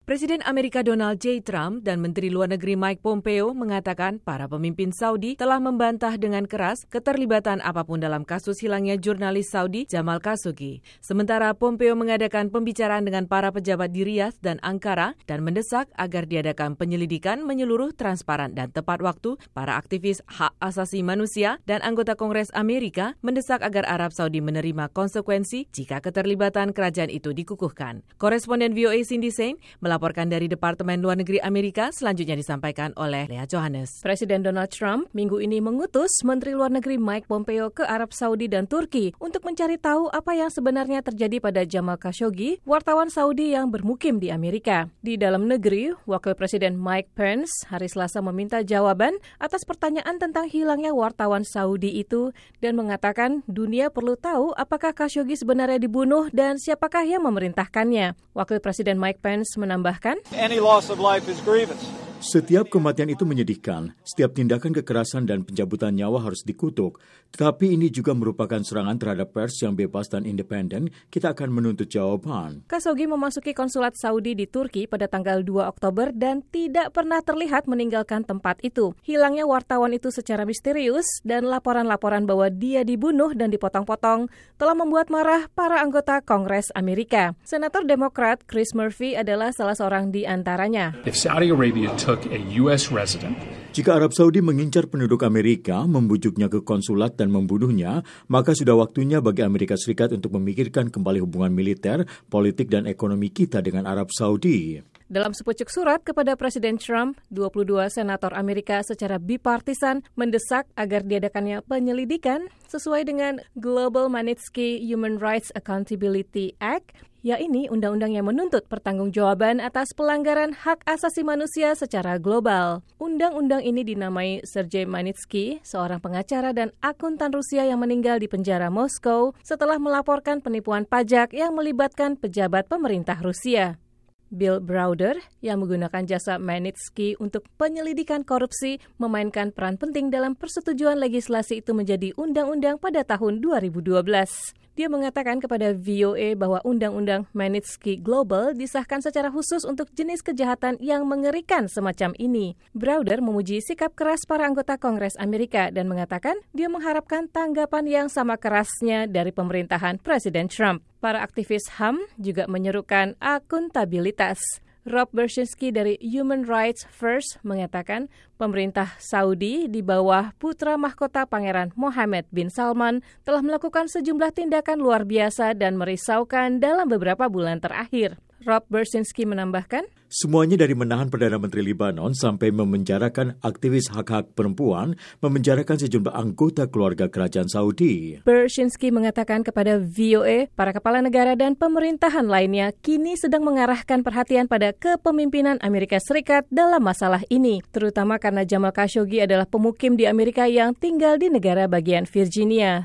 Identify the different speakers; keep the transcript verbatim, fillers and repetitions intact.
Speaker 1: Presiden Amerika Donald J. Trump dan Menteri Luar Negeri Mike Pompeo mengatakan para pemimpin Saudi telah membantah dengan keras keterlibatan apapun dalam kasus hilangnya jurnalis Saudi Jamal Khashoggi. Sementara Pompeo mengadakan pembicaraan dengan para pejabat di Riyadh dan Ankara dan mendesak agar diadakan penyelidikan menyeluruh, transparan dan tepat waktu. Para aktivis hak asasi manusia dan anggota Kongres Amerika mendesak agar Arab Saudi menerima konsekuensi jika keterlibatan kerajaan itu dikukuhkan. Koresponden V O A Cindy Sain melaporkan dari Departemen Luar Negeri Amerika, selanjutnya disampaikan oleh Lea Johannes.
Speaker 2: Presiden Donald Trump minggu ini mengutus Menteri Luar Negeri Mike Pompeo ke Arab Saudi dan Turki untuk mencari tahu apa yang sebenarnya terjadi pada Jamal Khashoggi, wartawan Saudi yang bermukim di Amerika. Di dalam negeri, Wakil Presiden Mike Pence hari Selasa meminta jawaban atas pertanyaan tentang hilangnya wartawan Saudi itu dan mengatakan dunia perlu tahu apakah Khashoggi sebenarnya dibunuh dan siapakah yang memerintahkannya. Wakil Presiden Mike Pence menambahkan,
Speaker 3: Any loss of life is grievous.
Speaker 4: Setiap kematian itu menyedihkan, setiap tindakan kekerasan dan pencabutan nyawa harus dikutuk. Tetapi ini juga merupakan serangan terhadap pers yang bebas dan independen. Kita akan menuntut jawaban.
Speaker 2: Khashoggi memasuki konsulat Saudi di Turki pada tanggal dua Oktober dan tidak pernah terlihat meninggalkan tempat itu. Hilangnya wartawan itu secara misterius dan laporan-laporan bahwa dia dibunuh dan dipotong-potong telah membuat marah para anggota Kongres Amerika. Senator Demokrat Chris Murphy adalah salah seorang di antaranya.
Speaker 5: If Saudi Arabia took a U S resident.
Speaker 4: Jika Arab Saudi mengincar penduduk Amerika, membujuknya ke konsulat dan membunuhnya, maka sudah waktunya bagi Amerika Serikat untuk memikirkan kembali hubungan militer, politik, dan ekonomi kita dengan Arab Saudi.
Speaker 2: Dalam sepucuk surat kepada Presiden Trump, dua puluh dua senator Amerika secara bipartisan mendesak agar diadakannya penyelidikan sesuai dengan Global Magnitsky Human Rights Accountability Act, yaitu undang-undang yang menuntut pertanggungjawaban atas pelanggaran hak asasi manusia secara global. Undang-undang ini dinamai Sergei Magnitsky, seorang pengacara dan akuntan Rusia yang meninggal di penjara Moskow setelah melaporkan penipuan pajak yang melibatkan pejabat pemerintah Rusia. Bill Browder, yang menggunakan jasa Magnitsky untuk penyelidikan korupsi, memainkan peran penting dalam persetujuan legislasi itu menjadi undang-undang pada tahun dua ribu dua belas. Dia mengatakan kepada V O A bahwa Undang-Undang Magnitsky Global disahkan secara khusus untuk jenis kejahatan yang mengerikan semacam ini. Browder memuji sikap keras para anggota Kongres Amerika dan mengatakan dia mengharapkan tanggapan yang sama kerasnya dari pemerintahan Presiden Trump. Para aktivis H A M juga menyerukan akuntabilitas. Rob Berschinski dari Human Rights First mengatakan pemerintah Saudi di bawah putra mahkota Pangeran Mohammed bin Salman telah melakukan sejumlah tindakan luar biasa dan merisaukan dalam beberapa bulan terakhir. Rob Berschinski menambahkan,
Speaker 4: semuanya dari menahan Perdana Menteri Lebanon sampai memenjarakan aktivis hak-hak perempuan, memenjarakan sejumlah anggota keluarga kerajaan Saudi.
Speaker 2: Berschinski mengatakan kepada V O A, para kepala negara dan pemerintahan lainnya kini sedang mengarahkan perhatian pada kepemimpinan Amerika Serikat dalam masalah ini, terutama karena Jamal Khashoggi adalah pemukim di Amerika yang tinggal di negara bagian Virginia.